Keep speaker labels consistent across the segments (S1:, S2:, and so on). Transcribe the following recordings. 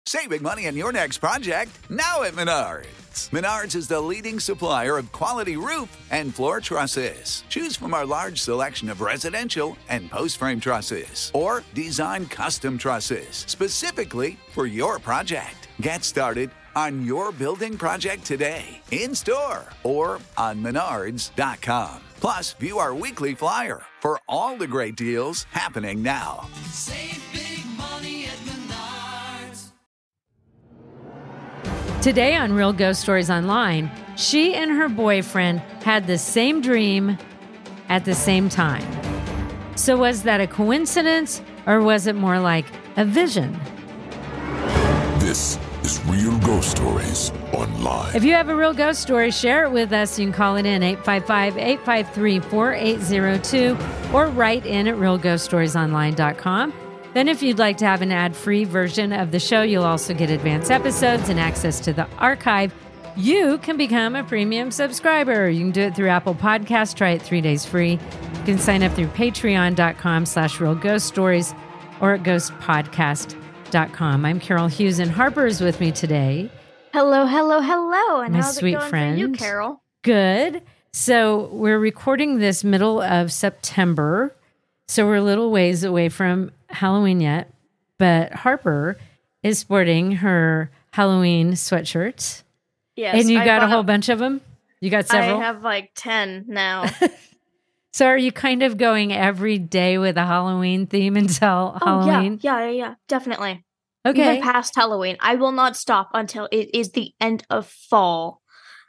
S1: Saving money on your next project now at Menards. Menards is the leading supplier of quality roof and floor trusses. Choose from our large selection of residential and post-frame trusses or design custom trusses specifically for your project. Get started on your building project today, in-store or on menards.com. Plus, view our weekly flyer for all the great deals happening now.
S2: Save big money at Menards.
S3: Today on Real Ghost Stories Online, she and her boyfriend had the same dream at the same time. So was that a coincidence or was it more like a vision?
S4: This is Real Ghost Stories Online.
S3: If you have a real ghost story, share it with us. You can call it in 855-853-4802 or write in at realghoststoriesonline.com. Then if you'd like to have an ad-free version of the show, you'll also get advanced episodes and access to the archive. You can become a premium subscriber. You can do it through Apple Podcasts. Try it 3 days free. You can sign up through patreon.com/realghoststories or at ghostpodcast.com. I'm Carol Hughes, and Harper is with me today.
S5: Hello, hello, hello. And
S3: My
S5: how's
S3: sweet
S5: it going
S3: friend.
S5: for you, Carol?
S3: Good. So we're recording this middle of September. So we're a little ways away from Halloween yet. But Harper is sporting her Halloween sweatshirts.
S5: Yes.
S3: And you
S5: I
S3: got a
S5: bought
S3: whole bunch of them? You got several?
S5: I have like 10 now.
S3: So are you kind of going every day with a Halloween theme until Halloween?
S5: Yeah, definitely.
S3: Okay.
S5: Even past Halloween. I will not stop until it is the end of fall.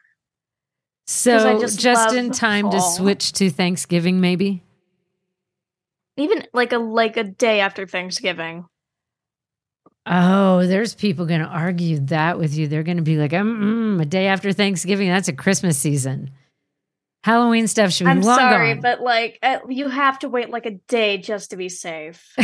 S3: So
S5: I just
S3: just in
S5: love
S3: time to
S5: fall.
S3: switch to Thanksgiving, maybe?
S5: Even like a day after Thanksgiving.
S3: Oh, there's people going to argue that with you. They're going to be like, a day after Thanksgiving, that's a Christmas season. Halloween stuff should be
S5: I'm
S3: long
S5: sorry,
S3: gone.
S5: but like you have to wait like a day just to be safe.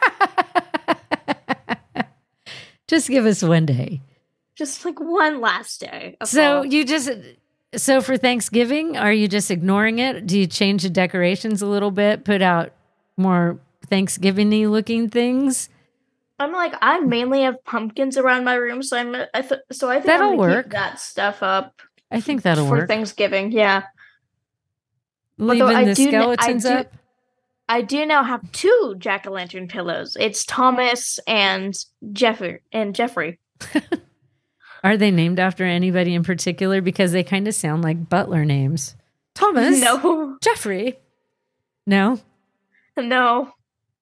S3: Just give us one day.
S5: Just like one last day. of
S3: So
S5: fall.
S3: so for Thanksgiving, are you just ignoring it? Do you change the decorations a little bit, put out more Thanksgiving-y looking things?
S5: I mainly have pumpkins around my room, so I think
S3: That'll
S5: I'm gonna
S3: work.
S5: keep that stuff up
S3: I think that'll
S5: for
S3: work.
S5: Thanksgiving. Yeah.
S3: Leaving
S5: Although
S3: the skeletons up?
S5: I do now have 2 jack-o'-lantern pillows. It's Thomas and Jeffrey.
S3: Are they named after anybody in particular? Because they kind of sound like butler names. Thomas.
S5: No,
S3: Jeffrey. No?
S5: no.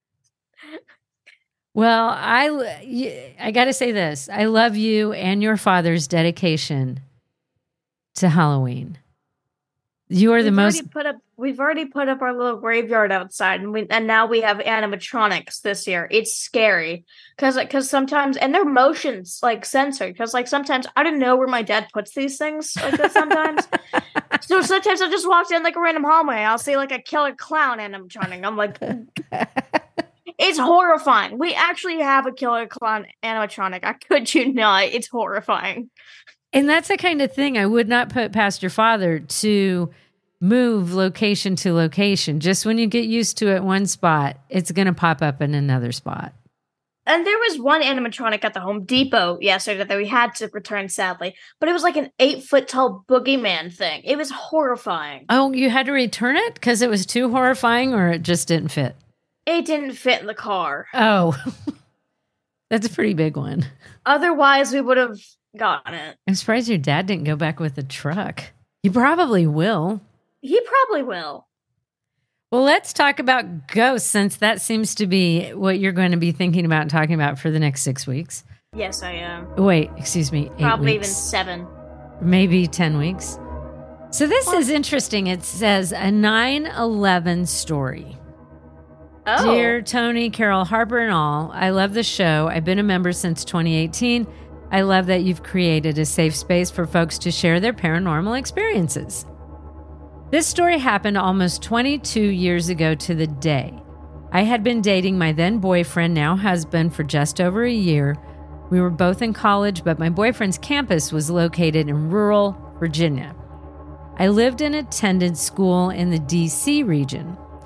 S3: Well, I got to say this. I love you and your father's dedication to Halloween. You are the most...
S5: We've already put up our little graveyard outside, and now we have animatronics this year. It's scary because sometimes, and they're motions like censored, because like sometimes I don't know where my dad puts these things like this sometimes. So sometimes I just walk in like a random hallway, I'll see like a killer clown animatronic. I'm like, it's horrifying. We actually have a killer clown animatronic. I could you not? It's horrifying.
S3: And that's the kind of thing I would not put past your father to move location to location. Just when you get used to it one spot, it's going to pop up in another spot.
S5: And there was one animatronic at the Home Depot yesterday that we had to return, sadly. But it was like an 8-foot-tall boogeyman thing. It was horrifying.
S3: Oh, you had to return it because it was too horrifying or it just didn't fit?
S5: It didn't fit in the car.
S3: Oh, that's a pretty big one.
S5: Otherwise, we would have gotten it.
S3: I'm surprised your dad didn't go back with the truck. He probably will.
S5: He probably will.
S3: Well, let's talk about ghosts, since that seems to be what you're going to be thinking about and talking about for the next 6 weeks.
S5: Yes, I am.
S3: Wait, excuse me, 8
S5: Probably
S3: weeks.
S5: even 7.
S3: Maybe 10 weeks. So this is interesting. It says a 9/11 story.
S5: Oh.
S3: Dear Tony, Carol, Harper, and all, I love the show. I've been a member since 2018. I love that you've created a safe space for folks to share their paranormal experiences. This story happened almost 22 years ago to the day. I had been dating my then boyfriend, now husband, for just over a year. We were both in college, but my boyfriend's campus was located in rural Virginia. I lived and attended school in the D.C. region.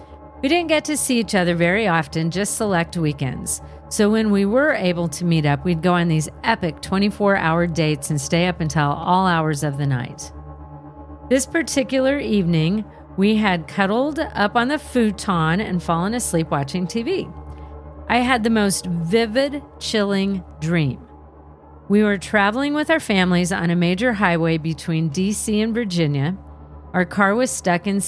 S3: We didn't get to see each other very often, just select weekends. So when we were able to meet up, we'd go on these epic 24-hour dates and stay up until all hours of the night. This particular evening, we had cuddled up on the futon and fallen asleep watching TV. I had the most vivid, chilling dream. We were traveling with our families on a major highway between D.C. and Virginia. Our car was stuck in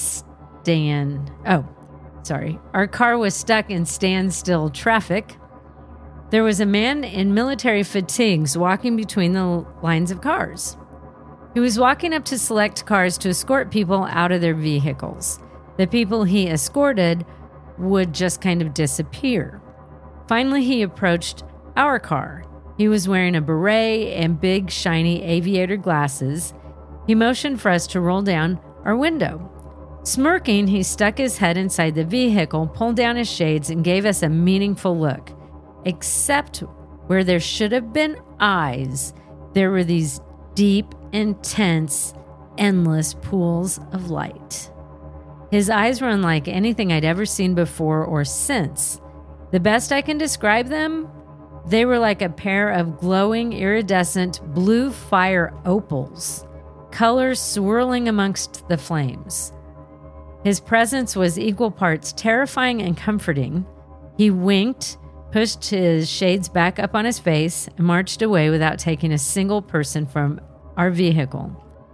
S3: standstill traffic. There was a man in military fatigues walking between the lines of cars. He was walking up to select cars to escort people out of their vehicles. The people he escorted would just kind of disappear. Finally, he approached our car. He was wearing a beret and big, shiny aviator glasses. He motioned for us to roll down our window. Smirking, he stuck his head inside the vehicle, pulled down his shades, and gave us a meaningful look. Except where there should have been eyes, there were these deep, intense, endless pools of light. His eyes were unlike anything I'd ever seen before or since. The best I can describe them, they were like a pair of glowing, iridescent blue fire opals, colors swirling amongst the flames. His presence was equal parts terrifying and comforting. He winked, pushed his shades back up on his face, and marched away without taking a single person from our vehicle.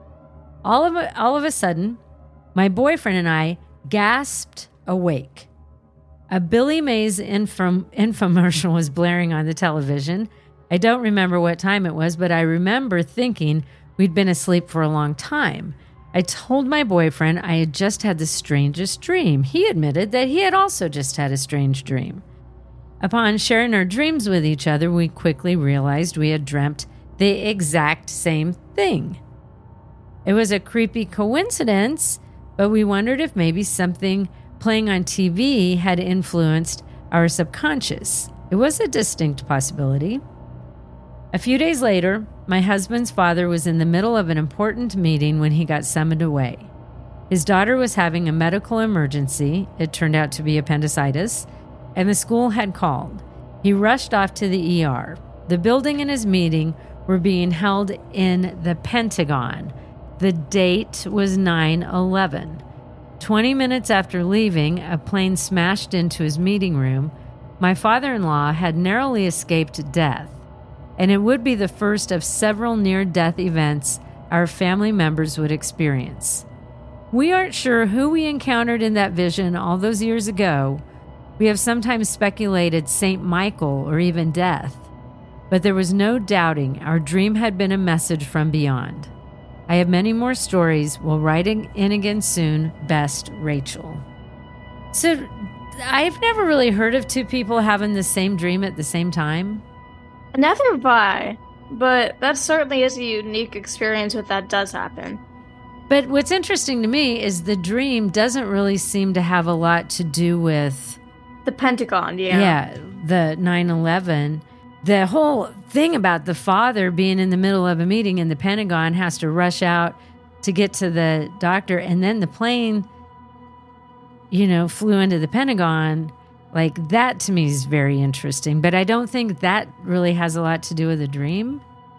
S3: All of a sudden, my boyfriend and I gasped awake. A Billy Mays infomercial was blaring on the television. I don't remember what time it was, but I remember thinking we'd been asleep for a long time. I told my boyfriend I had just had the strangest dream. He admitted that he had also just had a strange dream. Upon sharing our dreams with each other, we quickly realized we had dreamt the exact same thing. It was a creepy coincidence, but we wondered if maybe something playing on TV had influenced our subconscious. It was a distinct possibility. A few days later, my husband's father was in the middle of an important meeting when he got summoned away. His daughter was having a medical emergency. It turned out to be appendicitis, and the school had called. He rushed off to the ER. The building and his meeting were being held in the Pentagon. The date was 9/11. 20 minutes after leaving, a plane smashed into his meeting room. My father-in-law had narrowly escaped death, and it would be the first of several near-death events our family members would experience. We aren't sure who we encountered in that vision all those years ago. We have sometimes speculated St. Michael or even death, but there was no doubting our dream had been a message from beyond. I have many more stories. We'll write in again soon. Best, Rachel. So I've never really heard of two people having the same dream at the same time.
S5: Neither have I, but that certainly is a unique experience if that does happen.
S3: But what's interesting to me is the dream doesn't really seem to have a lot to do with
S5: The Pentagon, yeah.
S3: Yeah, the 9/11. The whole thing about the father being in the middle of a meeting in the Pentagon, has to rush out to get to the doctor, and then the plane, flew into the Pentagon. Like, that to me is very interesting, but I don't think that really has a lot to do with the dream.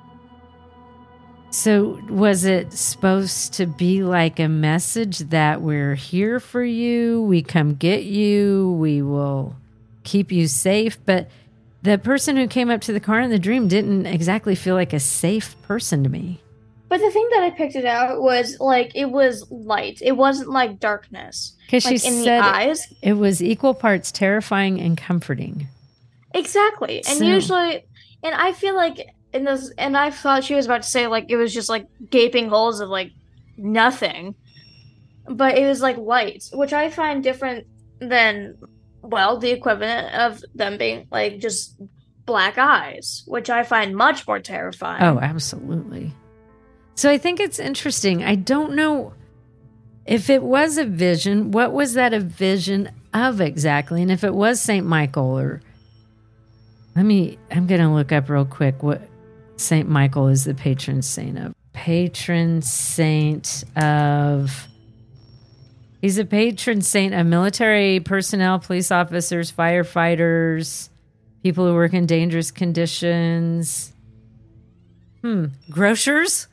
S3: So was it supposed to be like a message that we're here for you, we come get you, we will keep you safe? But the person who came up to the car in the dream didn't exactly feel like a safe person to me.
S5: But the thing that I picked it out was, like, it was light. It wasn't like darkness.
S3: Because
S5: like,
S3: she
S5: in
S3: said
S5: the eyes.
S3: It was equal parts terrifying and comforting.
S5: Exactly. And usually, and I feel like in this, and I thought she was about to say, like, it was just like gaping holes of like nothing. But it was like light, which I find different than, well, the equivalent of them being like just black eyes, which I find much more terrifying.
S3: Oh, absolutely. So I think it's interesting. I don't know if it was a vision, what was that a vision of exactly? And if it was St. Michael, or I'm going to look up real quick what St. Michael is the patron saint of. Patron saint of He's a patron saint of military personnel, police officers, firefighters, people who work in dangerous conditions. Grocers?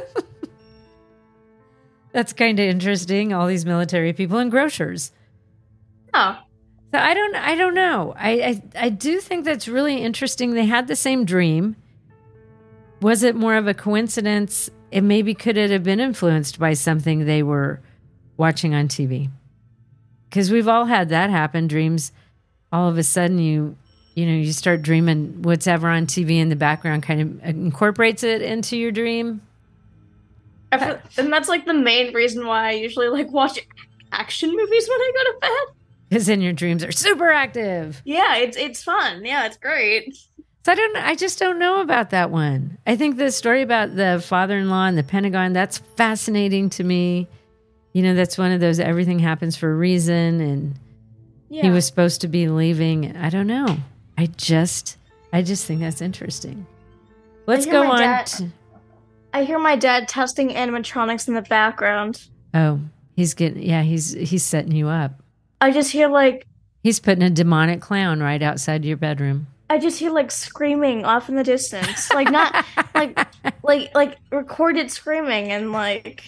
S3: That's kind of interesting. All these military people and grocers.
S5: Oh.
S3: So I don't know. I do think that's really interesting. They had the same dream. Was it more of a coincidence? Could it have been influenced by something they were watching on TV? Because we've all had that happen. Dreams, all of a sudden you start dreaming whatever on TV in the background kind of incorporates it into your dream.
S5: And that's like the main reason why I usually like watch action movies when I go to bed.
S3: Because then your dreams are super active.
S5: Yeah, it's fun. Yeah, it's great.
S3: So I just don't know about that one. I think the story about the father-in-law and the Pentagon, that's fascinating to me. That's one of those everything happens for a reason, and he was supposed to be leaving. I don't know. I just think that's interesting. Let's go on.
S5: I hear my dad testing animatronics in the background.
S3: Oh, he's setting you up.
S5: I just hear like
S3: he's putting a demonic clown right outside your bedroom.
S5: I just hear like screaming off in the distance, like not like recorded screaming and like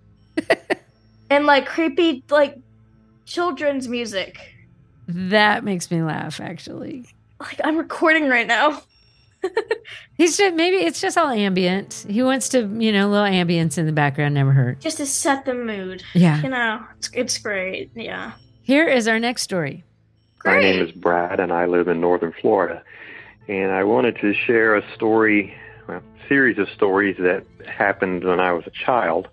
S5: creepy like children's music.
S3: That makes me laugh, actually.
S5: Like I'm recording right now.
S3: Maybe it's just all ambient. He wants to, little ambience in the background never hurt.
S5: Just to set the mood.
S3: Yeah.
S5: It's great. Yeah.
S3: Here is our next story.
S5: Great.
S6: My name is Brad, and I live in northern Florida. And I wanted to share a series of stories that happened when I was a child.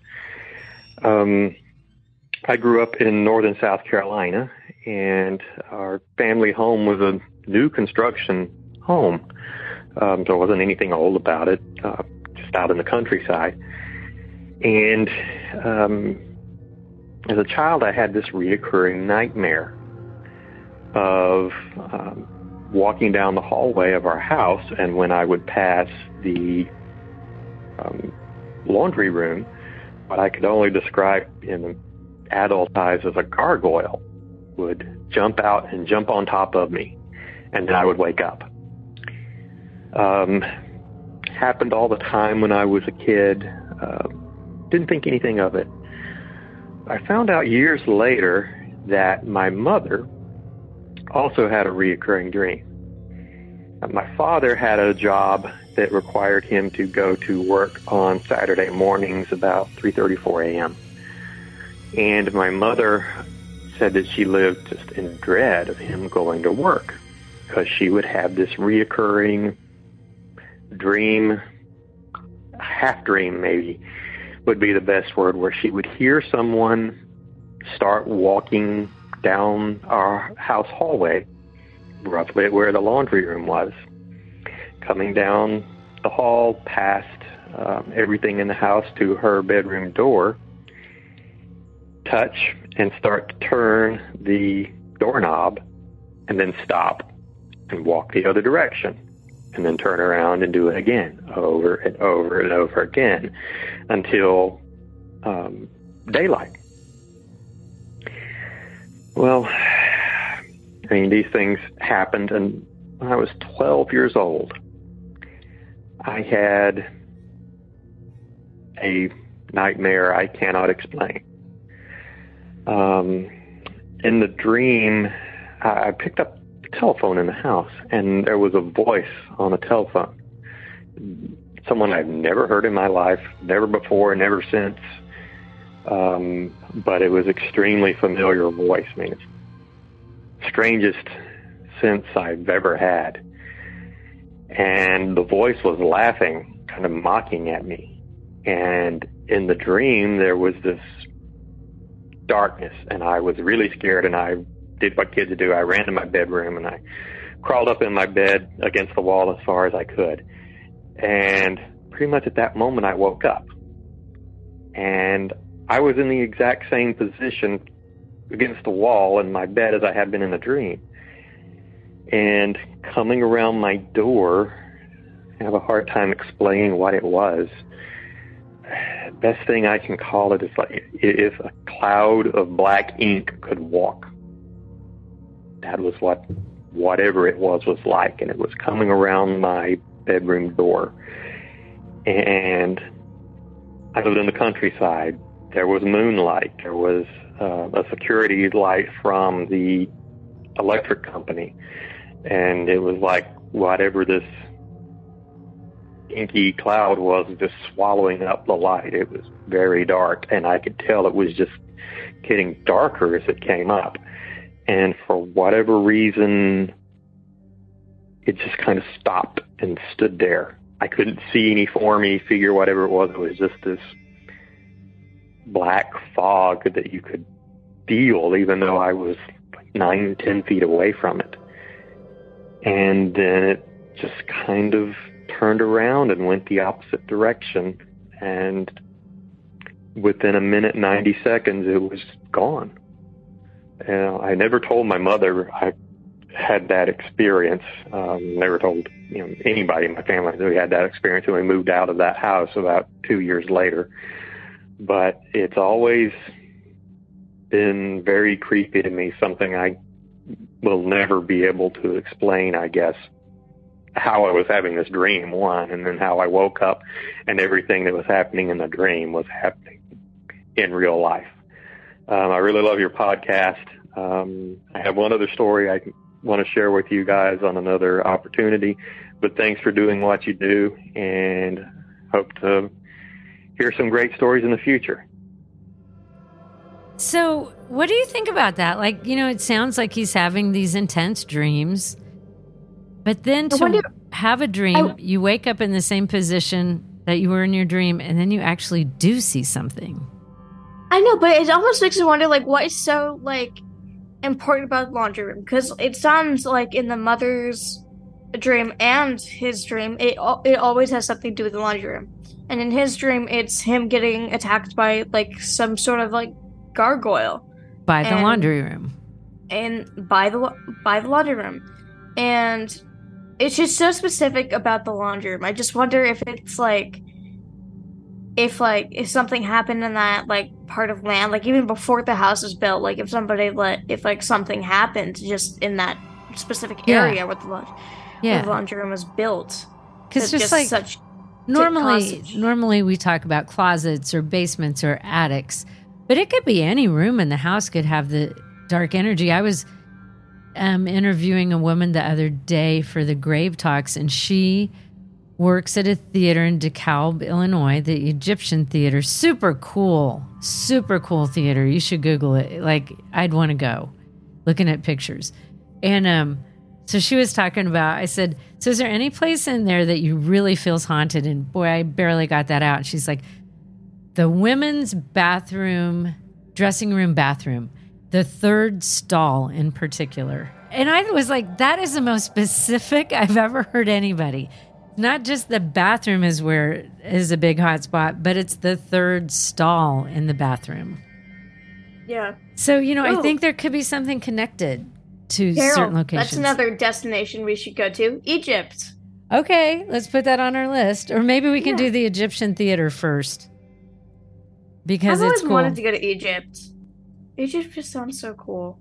S6: I grew up in northern South Carolina, and our family home was a new construction home. So there wasn't anything old about it, just out in the countryside. And as a child, I had this reoccurring nightmare of walking down the hallway of our house, and when I would pass the laundry room, what I could only describe in adult eyes as a gargoyle would jump out and jump on top of me, and then I would wake up. Happened all the time when I was a kid. Didn't think anything of it. I found out years later that my mother also had a reoccurring dream. My father had a job that required him to go to work on Saturday mornings about 3:34 a.m. And my mother said that she lived just in dread of him going to work because she would have this reoccurring dream, half dream maybe would be the best word, where she would hear someone start walking down our house hallway, roughly at where the laundry room was, coming down the hall past everything in the house to her bedroom door, touch and start to turn the doorknob, and then stop and walk the other direction, and then turn around and do it again, over and over and over again, until daylight. Well, I mean, these things happened, and when I was 12 years old, I had a nightmare I cannot explain. In the dream, I picked up the telephone in the house, and there was a voice on the telephone. Someone I've never heard in my life, never before, never since. But it was extremely familiar voice. I mean, it's the strangest sense I've ever had. And the voice was laughing, kind of mocking at me. And in the dream, there was this darkness, and I was really scared, and I did what kids do. I ran to my bedroom, and I crawled up in my bed against the wall as far as I could. And pretty much at that moment, I woke up. And I was in the exact same position against the wall in my bed as I had been in the dream. And coming around my door, I have a hard time explaining what it was. best thing I can call it is like if a cloud of black ink could walk. That was whatever it was like, and it was coming around my bedroom door. And I lived in the countryside. There was moonlight. There was a security light from the electric company, and it was like whatever this inky cloud was just swallowing up the light. It was very dark, and I could tell it was just getting darker as it came up. And for whatever reason, it just kind of stopped and stood there. I couldn't see any form, any figure, whatever it was. It was just this black fog that you could feel, even though I was like 9-10 feet away from it. And then it just kind of turned around and went the opposite direction. And within a minute, 90 seconds, it was gone. I never told my mother I had that experience. Never told anybody in my family that we had that experience when we moved out of that house about 2 years later. But it's always been very creepy to me, something I will never be able to explain, I guess, how I was having this dream, one, and then how I woke up and everything that was happening in the dream was happening in real life. I really love your podcast. I have one other story I want to share with you guys on another opportunity, but thanks for doing what you do, and hope to hear some great stories in the future.
S3: So what do you think about that? Like, it sounds like he's having these intense dreams, but then to have a dream, you wake up in the same position that you were in your dream, and then you actually do see something.
S5: I know, but it almost makes me wonder, like, what is so, like, important about the laundry room? Because it sounds like in the mother's dream and his dream, it always has something to do with the laundry room. And in his dream, it's him getting attacked by, like, some sort of, like, gargoyle.
S3: By the laundry room.
S5: And by the laundry room. And it's just so specific about the laundry room. I just wonder if it's, like, if something happened in that, like, part of land, like, even before the house was built, like, if something happened just in that specific area where the laundry room was built.
S3: Because just like such normally we talk about closets or basements or attics, but it could be any room in the house could have the dark energy. I was interviewing a woman the other day for the Grave Talks, and she works at a theater in DeKalb, Illinois, the Egyptian Theater. Super cool theater. You should Google it. Like, I'd want to go, looking at pictures. And so she was talking about, I said, so is there any place in there that you really feels haunted? And boy, I barely got that out. And she's like, the women's bathroom, dressing room bathroom, the third stall in particular. And I was like, that is the most specific I've ever heard anybody. Not just the bathroom is a big hot spot, but it's the third stall in the bathroom.
S5: Yeah.
S3: So, I think there could be something connected to certain locations.
S5: That's another destination we should go to. Egypt.
S3: Okay, let's put that on our list. Or maybe we can do the Egyptian theater first. Because it's cool.
S5: I've always wanted to go to Egypt. Egypt just sounds so cool.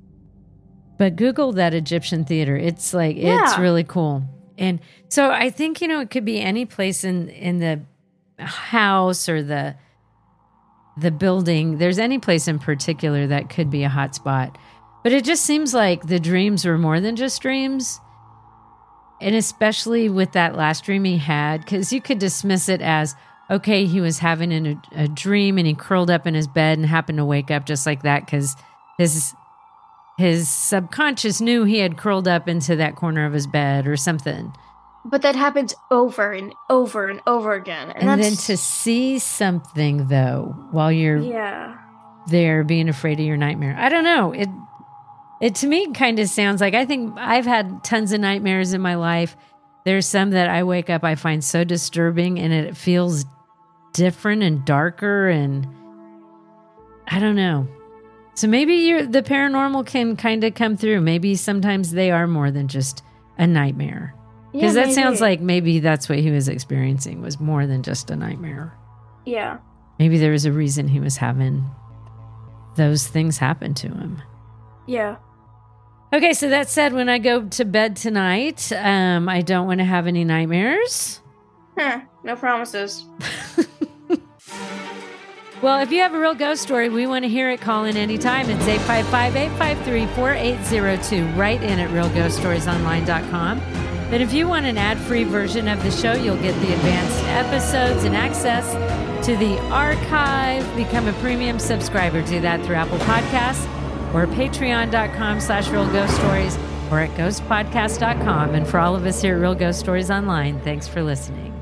S3: But Google that Egyptian theater. It's like, it's really cool. And so I think, it could be any place in the house or the building. There's any place in particular that could be a hot spot. But it just seems like the dreams were more than just dreams. And especially with that last dream he had, because you could dismiss it as, okay, he was having a dream and he curled up in his bed and happened to wake up just like that because his subconscious knew he had curled up into that corner of his bed or something.
S5: But that happens over and over and over again.
S3: And then to see something, though, while you're there being afraid of your nightmare. I don't know. It to me kind of sounds like, I think I've had tons of nightmares in my life. There's some that I wake up, I find so disturbing, and it feels different and darker, and I don't know. So maybe the paranormal can kind of come through. Maybe sometimes they are more than just a nightmare. Because that sounds like maybe that's what he was experiencing, was more than just a nightmare.
S5: Yeah.
S3: Maybe there was a reason he was having those things happen to him.
S5: Yeah.
S3: Okay, so that said, when I go to bed tonight, I don't want to have any nightmares.
S5: No promises.
S3: Well, if you have a real ghost story, we want to hear it. Call in anytime. It's 855-853-4802. Write in at realghoststoriesonline.com. But if you want an ad-free version of the show, you'll get the advanced episodes and access to the archive. Become a premium subscriber. Do that through Apple Podcasts or patreon.com/realghoststories or at ghostpodcast.com. And for all of us here at Real Ghost Stories Online, thanks for listening.